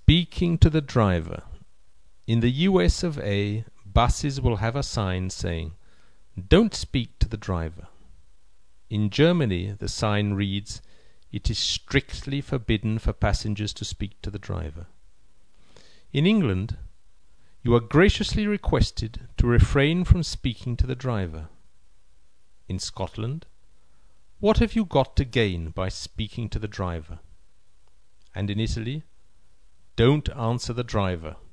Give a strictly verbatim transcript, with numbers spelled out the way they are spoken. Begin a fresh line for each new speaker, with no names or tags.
Speaking to the driver. In the U S of A, buses will have a sign saying, "Don't speak to the driver." In Germany, the sign reads, "It is strictly forbidden for passengers to speak to the driver." In England, you are graciously requested to refrain from speaking to the driver. In Scotland, what have you got to gain by speaking to the driver? And in Italy, don't answer the driver.